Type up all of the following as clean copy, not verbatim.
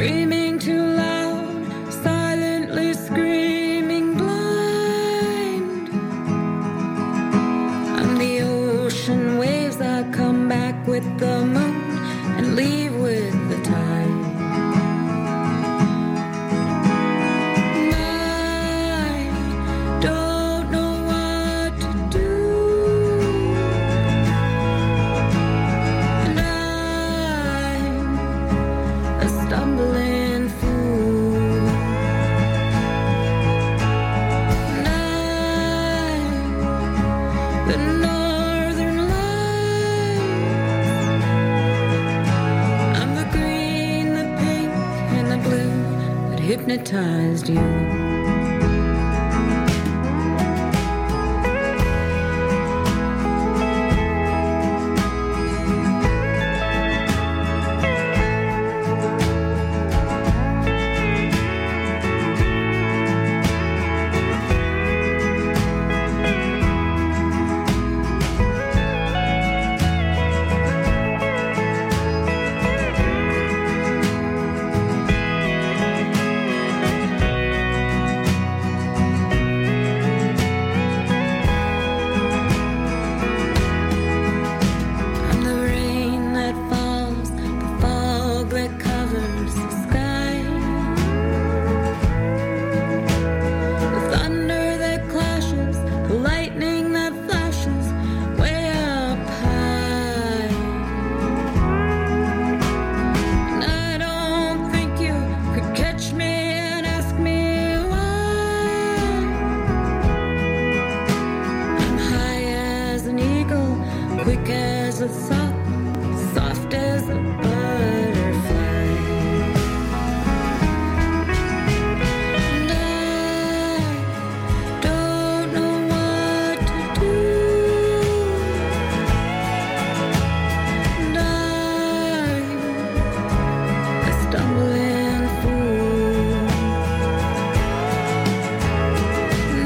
Dreaming too loud, silently screaming blind. I'm the ocean waves that come back with the moon and leave with the tide. I don't know what to do, and I'm a stumbling fool, and I'm the northern lights. I'm the green, the pink, and the blue that hypnotized you. I'm the rain that falls, the fog that covers the sky, the thunder that clashes, the lightning that flashes way up high. And I don't think you could catch me and ask me why. I'm high as an eagle, quick as a thought, soft as a butterfly. And I don't know what to do, and I'm a stumbling fool, and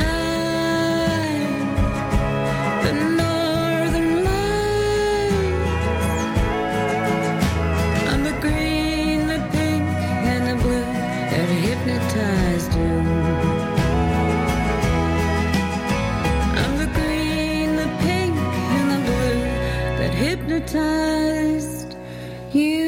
I'm the northern lights. I'm the green, the pink, and the blue that hypnotized you. I'm the green, the pink, and the blue that hypnotized you.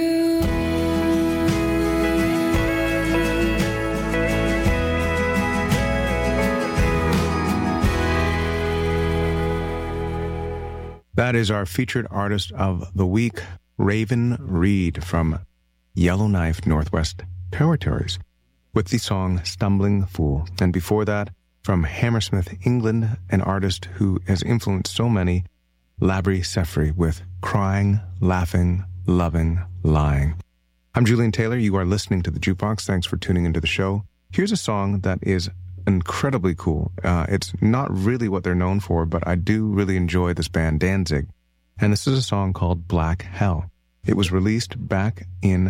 That is our featured artist of the week, Raven Reed from Yellowknife, Northwest Territories, with the song Stumbling Fool. And before that, from Hammersmith, England, an artist who has influenced so many, Labri Sefri with Crying, Laughing, Loving, Lying. I'm Julian Taylor. You are listening to The Jukebox. Thanks for tuning into the show. Here's a song that is incredibly cool. It's not really what they're known for, but I do really enjoy this band, Danzig. And this is a song called Black Hell. It was released back in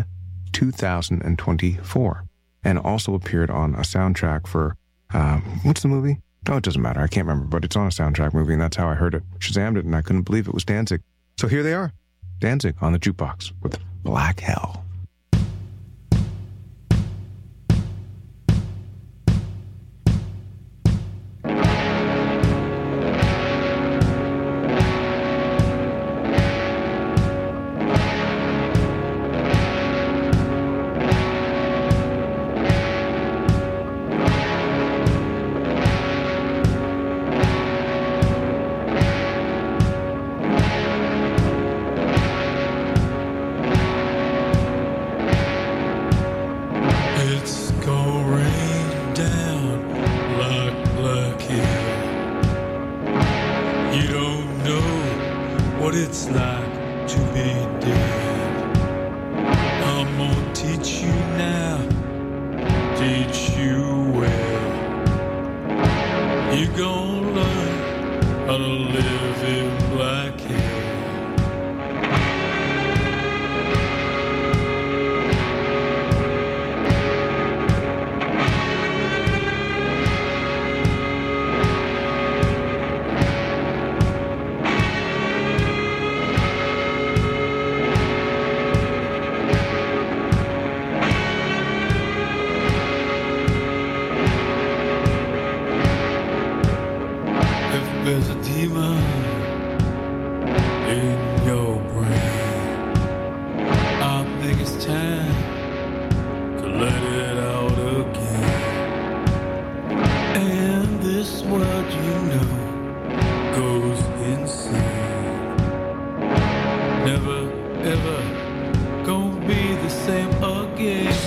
2024 and also appeared on a soundtrack for, what's the movie? Oh, it doesn't matter. I can't remember, but it's on a soundtrack movie, and that's how I heard it. Shazammed it, and I couldn't believe it was Danzig. So here they are, Danzig on the Jukebox with Black Hell. it out again. And this world, you know, goes insane. Never, ever gonna be the same again.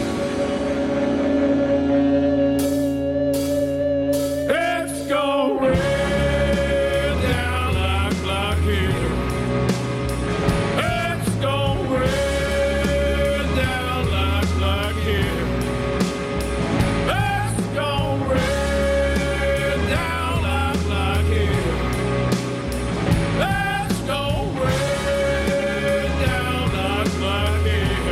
It's going way down like here. It's going way down like here. It's going way down like here. Let's go way down like here.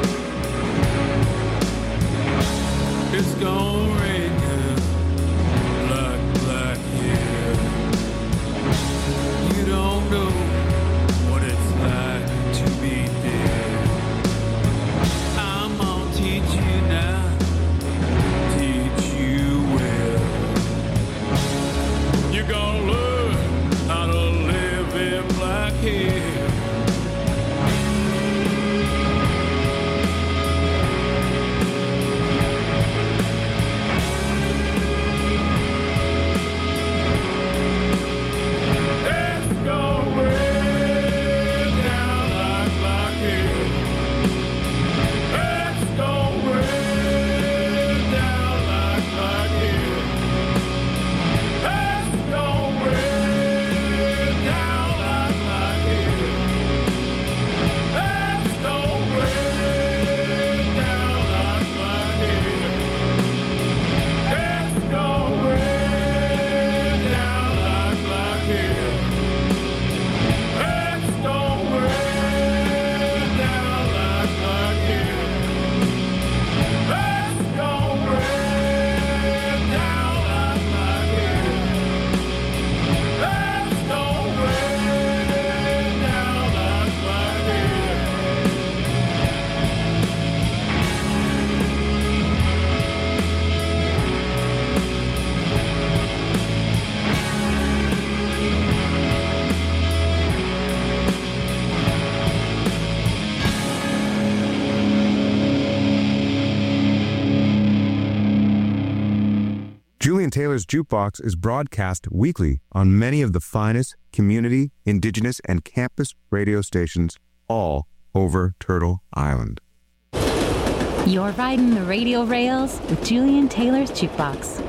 It's gonna rain like here. You don't know what it's like to be there. I'm gonna teach you now, teach you well. You're gonna learn how to live in black here. It's going way down like here. It's going way down like here. It's going way down like here. It's going way down like here. It's going way down like here. It's going way down like here. Let's go way down like here. Let's go way down like here. Julian Taylor's Jukebox is broadcast weekly on many of the finest community, indigenous, and campus radio stations all over Turtle Island. You're riding the radio rails with Julian Taylor's Jukebox.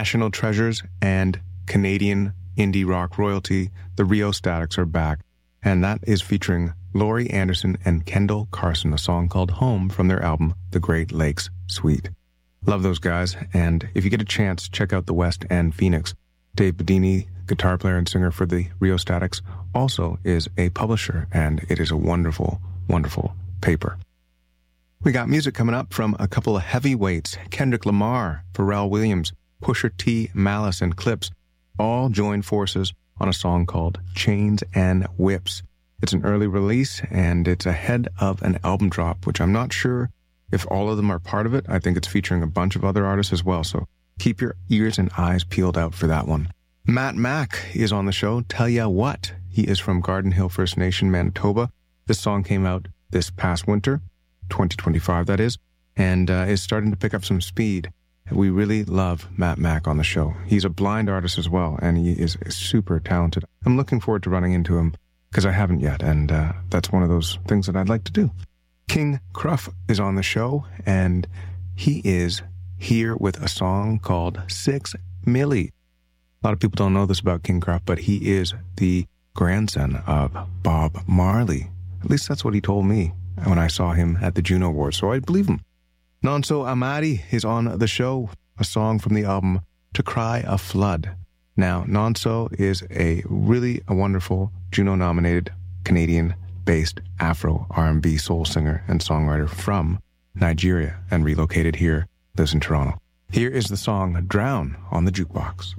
National treasures and Canadian indie rock royalty, the Rheostatics are back, and that is featuring Laurie Anderson and Kendall Carson, a song called Home from their album, The Great Lakes Suite. Love those guys, and if you get a chance, check out the West End Phoenix. Dave Bedini, guitar player and singer for the Rheostatics, also is a publisher, and it is a wonderful, wonderful paper. We got music coming up from a couple of heavyweights, Kendrick Lamar, Pharrell Williams, Pusha T, Malice, and Clips, all joined forces on a song called Chains and Whips. It's an early release, and it's ahead of an album drop, which I'm not sure if all of them are part of it. I think it's featuring a bunch of other artists as well, so keep your ears and eyes peeled out for that one. Matt Mack is on the show. Tell ya what. He is from Garden Hill First Nation, Manitoba. This song came out this past winter, 2025 that is, and is starting to pick up some speed. We really love Matt Mack on the show. He's a blind artist as well, and he is super talented. I'm looking forward to running into him because I haven't yet, and that's one of those things that I'd like to do. King Cruff is on the show, and he is here with a song called 6 Milli. A lot of people don't know this about King Cruff, but he is the grandson of Bob Marley. At least that's what he told me when I saw him at the Juno Awards, so I believe him. Nonso Amadi is on the show, a song from the album To Cry a Flood. Now, Nonso is a wonderful Juno-nominated Canadian-based Afro R&B soul singer and songwriter from Nigeria and relocated here, lives in Toronto. Here is the song Drown on the Jukebox.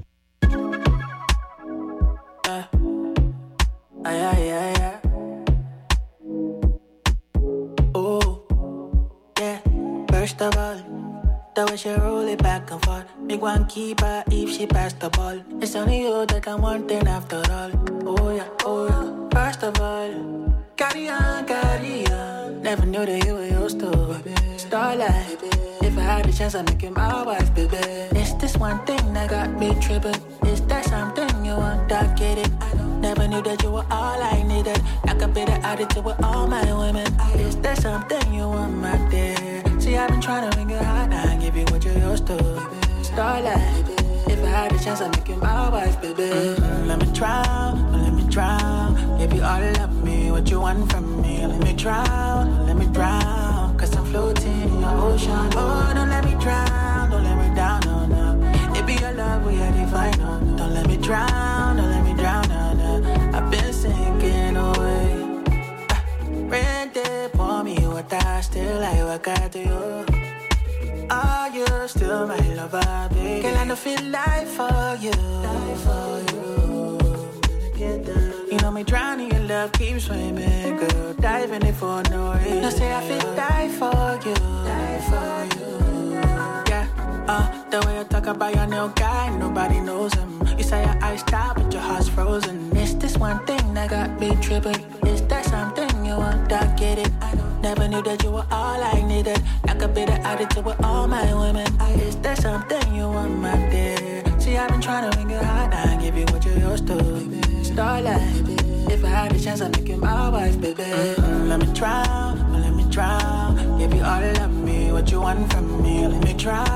First of all, the way she roll it back and forth, make one keep her if she pass the ball. It's only you that I'm wanting after all. Oh yeah, oh yeah. First of all, carry on, carry on. Never knew that you were used to, baby. Starlight, if I had a chance, I'd make you my wife, baby. It's this one thing that got me tripping. Is that something you want, I get it. Never knew that you were all I needed. I could be the attitude with all my women. Is there something you want, my dear? See, I've been trying to ring your heart and give you what you're used to. Starlight, if I had a chance, I'd make you my wife, baby. Let me drown, let me drown. Give you all of me, what you want from me. Let me drown, cause I'm floating in your ocean. Oh, don't let me drown, don't let me down, no, no. It be your love, we are divine, no. Don't let me drown, don't let me drown, no, no. I've been sinking away. Rain day, pour me water, still I work out to you. Are you still my lover, baby? Girl, I don't feel life for you. Die for you. You know me drowning in love, keep swimming, girl. Diving in for no reason. No say I feel die for you. Die for you. Yeah, the way you talk about your new guy, nobody knows him. You say your eyes stop, but your heart's frozen. It's this one thing that got me tripping. Is that something you want, I get it. Never knew that you were all I needed. I could be the attitude with all my women. Is there something you want, my dear? See, I've been trying to ring your heart and give you what you're used to. Starlight, if I had a chance, I'd make you my wife, baby. Let me drown, let me drown. Give you all of me, what you want from me. Let me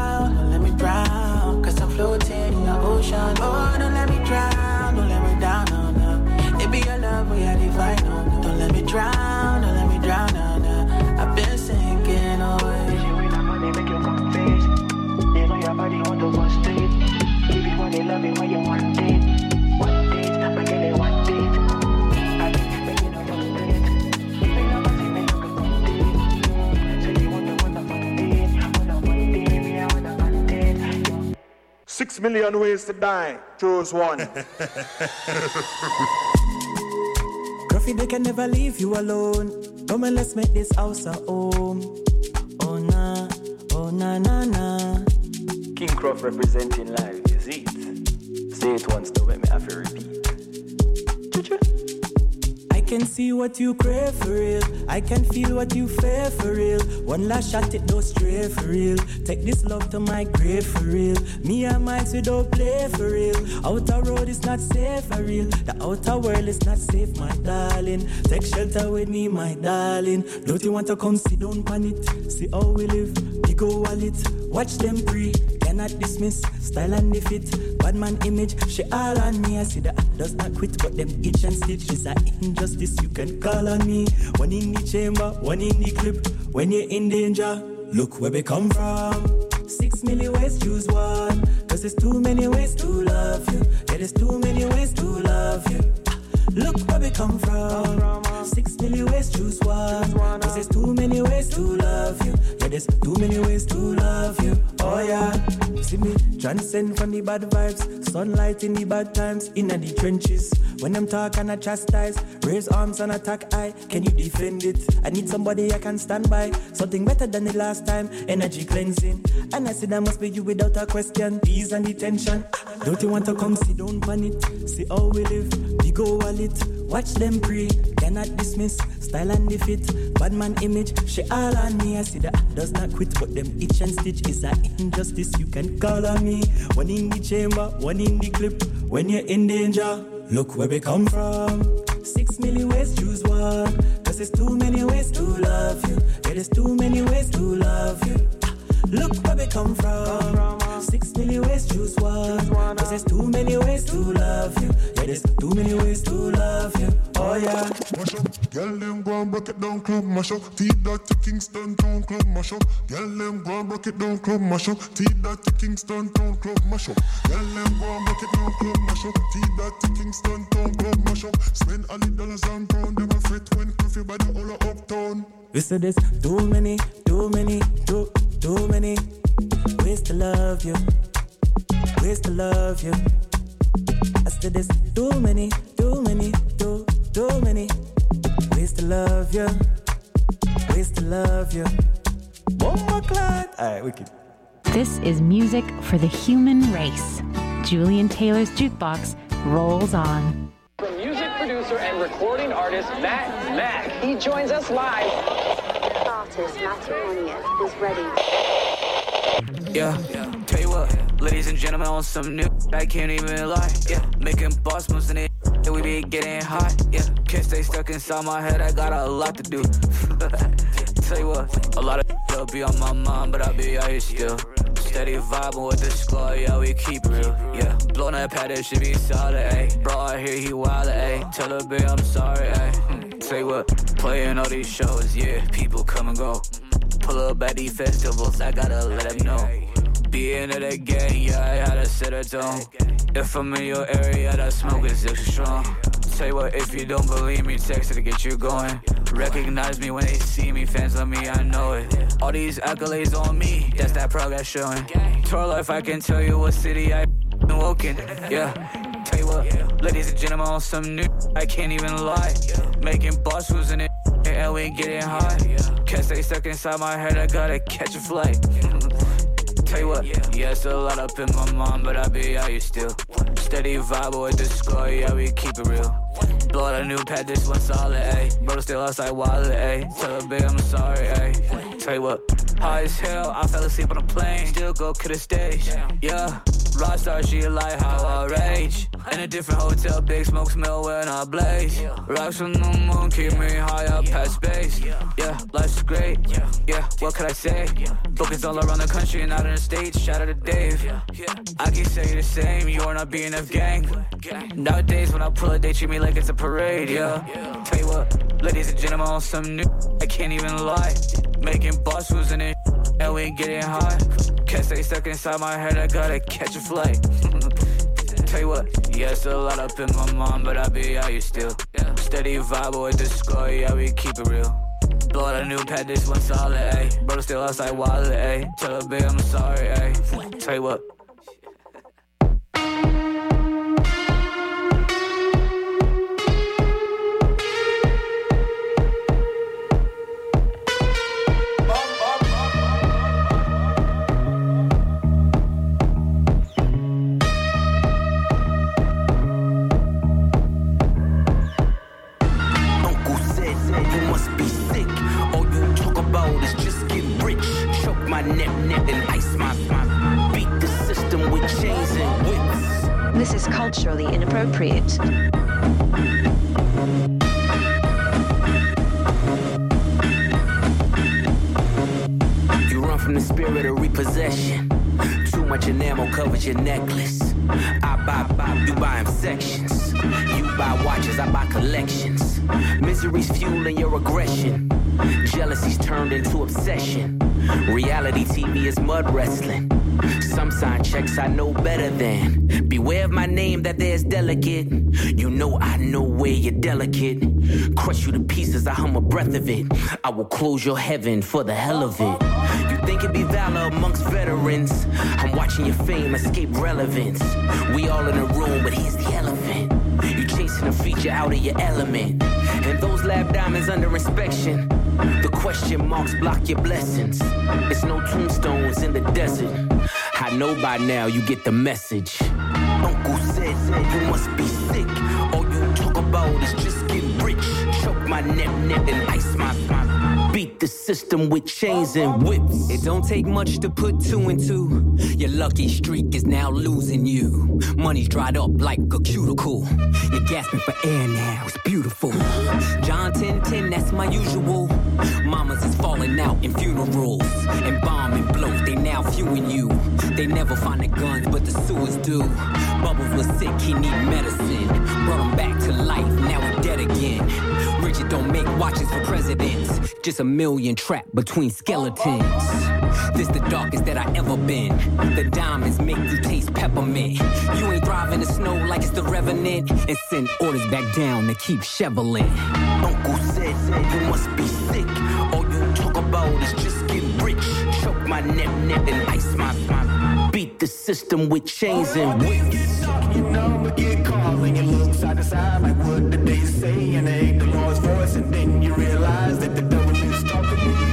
drown, cause I'm floating in the ocean. Oh, don't let me drown, don't let me down, no, no. It be your love, we are divine, no. Don't let me drown, don't let me drown, no, no. I've been sinking away. Make you come face. You know your body want to go straight. If you want to love it when you want it. One date, I get it one date. I can make you know you're straight. Even if I see me not a date. So you want to want a one date, me I want a one date. 6 million ways to die. Choose one. Gruffy, they can never leave you alone. Come and let's make this house a home. Oh nah, oh nah nah nah. King Cruff representing live, is it? Say it once, don't make me have to repeat. I can see what you crave for real. I can feel what you fear for real. One last shot, it don't stray for real. Take this love to my grave for real. Me and mine, we don't play for real. Outer road is not safe for real. The outer world is not safe, my darling. Take shelter with me, my darling. Don't you want to come sit down on it? See how we live, big ol' wallet. Watch them pray. cannot dismiss. Style and defeat, bad man image, she all on me. I see the act does not quit, but them itch and stitch is an injustice. You can call on me. One in the chamber, one in the clip. When you're in danger, look where we come from. 6 million ways, choose one. Cause there's too many ways to love you. Yeah, there's too many ways to love you. Look where we come from. 6 million ways, choose one. Cause there's too many ways to love you. Yeah, there's too many ways to love you. Oh yeah. See me transcend from the bad vibes. Sunlight in the bad times. In the trenches. When I'm talking I chastise. Raise arms and attack I. Can you defend it? I need somebody I can stand by. Something better than the last time. Energy cleansing. And I said that must be you without a question. Ease and detention. Don't you want to come sit down on it? See how we live. We go wallet. Watch them pray. Cannot dismiss. Style and defeat. Bad man image. She all on me. I see the act does not quit. But them itch and stitch is an injustice. You can call on me. One in the chamber. One in the clip. When you're in danger. Look where we come from. 6 million ways, choose one. Cause there's too many ways to love you. Yeah, there's too many ways to love you. Look where we come from. 6 million ways, choose one. Cause there's too many ways to love you. Yeah, there's too many ways to love you. Oh yeah. Mash up, girl them go and break it down, club mash up. Teed that to Kingston Town, club mash up. Girl them go and break it down, club mash up. Teed that to Kingston Town, club mash up. Girl them go and break it down, club mash up. Teed that to Kingston Town, club mash up. Spend all the dollars and pound, them a fret when coffee by the whole of uptown. We said there's too many ways to love you. Ways to love you. I said there's too many ways to love you. Ways to love you. One more clap. Alright, wicked. This is music for the human race. Julian Taylor's Jukebox rolls on. From music producer and recording artist Matt Mack. He joins us live. Artist Matrimonious is ready. Yeah, tell you what, ladies and gentlemen, on some new, I can't even lie. Yeah, making boss moves in it, and we be getting high. Yeah, can't stay stuck inside my head, I got a lot to do. Tell you what, a lot of will be on my mind, but I be out here still. Steady vibing with the squad, yeah, we keep it real. Yeah, blowing that pad, that shit be solid, ayy. Bro, I hear he wild, ayy. Tell her, babe, I'm sorry, ayy. Tell you what, playing all these shows, yeah, people come and go. Pull up at these festivals, I gotta let them know. Being in the gang, yeah, I had to set a tone. If I'm in your area, that smoke is extra strong. Tell you what, if you don't believe me, text it to get you going. Recognize me when they see me, fans love me, I know it. All these accolades on me, that's that progress showing. Tour life, I can tell you what city I been woken. Yeah, tell you what, ladies and gentlemen, on some new, I can't even lie. Making boss moves in it, and we getting high. Can't stay stuck inside my head, I gotta catch a flight. Tell you what, yeah, it's a lot up in my mind, but I be out here still. Steady vibe with the score, yeah, we keep it real. Blow out a new pad, this one solid, ayy. Bro, still outside wallet, ayy. Tell her, babe, I'm sorry, ayy. Tell you what, high as hell, I fell asleep on a plane. Still go to the stage, yeah. Rockstar, she like how I rage. In a different hotel, big smoke smell when I blaze. Rocks from the moon, keep me high up past space. Yeah, life's great, yeah, what could I say? Focus all around the country and out in the States, shout out to Dave. I can say the same, you are not BNF gang. Nowadays when I pull it, they treat me like it's a parade, yeah. Tell you what, ladies and gentlemen, on some new, I can't even lie. Making boss moves in it, and we getting high. Can't stay stuck inside my head, I gotta catch a flight. Tell you what, yeah, it's a lot up in my mind, but I be out here still. Steady vibe with the score, yeah, we keep it real. Blow out a new pad, this one solid, ayy. Bro, still outside wallet, ayy. Tell her, babe, I'm sorry, ayy. Tell you what. This is culturally inappropriate. You run from the spirit of repossession. Too much enamel covers your necklace. I buy, you buy in sections. You buy watches, I buy collections. Misery's fueling your aggression. Jealousy's turned into obsession. Reality TV is mud wrestling. Some sign checks I know better than. Beware of my name that there's delicate. You know I know where you're delicate. Crush you to pieces, I hum a breath of it. I will close your heaven for the hell of it. You think it'd be valor amongst veterans. I'm watching your fame escape relevance. We all in a room, but here's the elephant. You chasing a feature out of your element. And those lab diamonds under inspection. The question marks block your blessings. It's no tombstones in the desert. I know by now you get the message. Uncle said you must be sick. All you talk about is just getting rich. Choke my neck and ice my beat the system with chains and whips. It don't take much to put two and two. Your lucky streak is now losing you. Money's dried up like a cuticle. You're gasping for air now, it's beautiful. John 10:10, that's my usual. Mamas is falling out in funerals. And bombing blows, they now viewing you. They never find the guns, but the sewers do. Bubbles was sick, he need medicine. Brought him back to life, now we're dead again. Richard don't make watches for presidents. Just a million trapped between skeletons. This the darkest that I ever been. The diamonds make you taste peppermint. You ain't thriving in the snow like it's the Revenant. And send orders back down to keep shoveling. Uncle said you must be sick. All you talk about is just getting rich. Choke my neck and ice my beat the system with chains and whips. You know, but get calling and look side to side like what did they say? And they ain't the Lord's voice, and then you realize that the devil is talking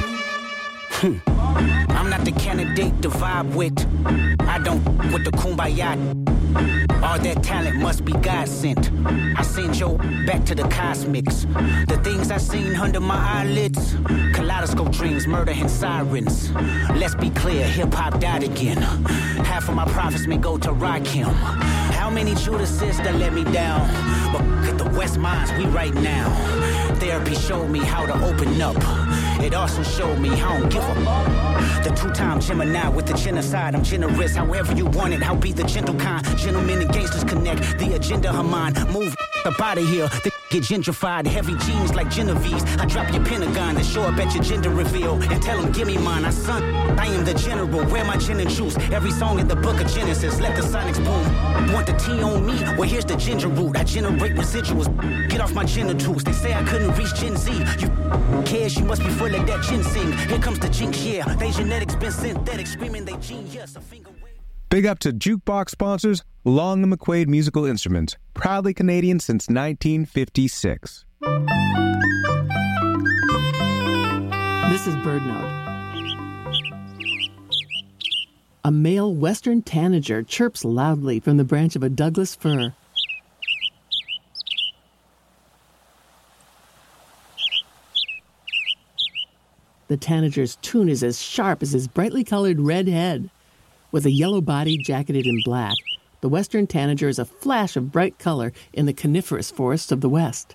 to you. I'm not the candidate to vibe with. I don't with the kumbaya. All that talent must be God sent. I send Joe back to the cosmics. The things I seen under my eyelids. Kaleidoscope dreams, murder and sirens. Let's be clear, hip-hop died again. Half of my profits may go to Rakim. How many Judases that let me down? But at the West Minds, we right now. Therapy showed me how to open up. It also showed me I don't give a the two-time Gemini with the genocide. I'm generous, however you want it. I'll be the gentle kind. Gentlemen and gangsters connect. The agenda of mine. Move up out of here. They get gentrified. Heavy jeans like Genevieve's. I drop your Pentagon to show up at your gender reveal. And tell them, give me mine. I am the general. Where my gin and juice? Every song in the book of Genesis. Let the sonics boom. Want the tea on me? Well, here's the ginger root. I generate residuals. Get off my genitals. They say I couldn't reach Gen Z. You cares? You must be full of that ginseng. Here comes the jinx, yeah. They genetics been synthetic. Screaming they genius. A finger wave. Big up to Jukebox sponsors, Long & McQuaid Musical Instruments, proudly Canadian since 1956. This is BirdNote. A male western tanager chirps loudly from the branch of a Douglas fir. The tanager's tune is as sharp as his brightly colored red head. With a yellow body jacketed in black, the western tanager is a flash of bright color in the coniferous forests of the West.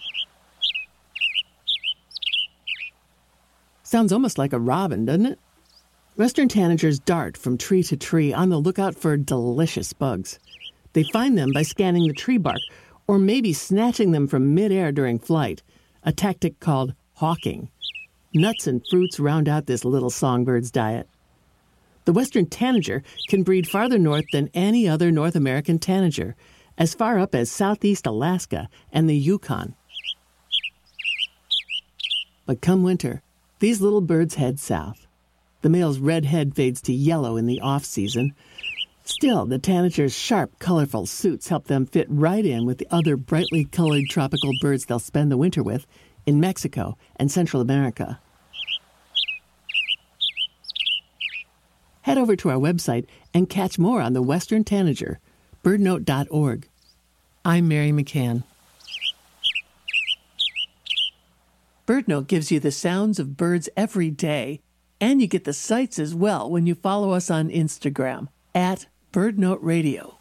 Sounds almost like a robin, doesn't it? Western tanagers dart from tree to tree on the lookout for delicious bugs. They find them by scanning the tree bark, or maybe snatching them from midair during flight, a tactic called hawking. Nuts and fruits round out this little songbird's diet. The western tanager can breed farther north than any other North American tanager, as far up as southeast Alaska and the Yukon. But come winter, these little birds head south. The male's red head fades to yellow in the off-season. Still, the tanager's sharp, colorful suits help them fit right in with the other brightly colored tropical birds they'll spend the winter with in Mexico and Central America. Head over to our website and catch more on the western tanager, birdnote.org. I'm Mary McCann. BirdNote gives you the sounds of birds every day, and you get the sights as well when you follow us on Instagram @BirdNote Radio.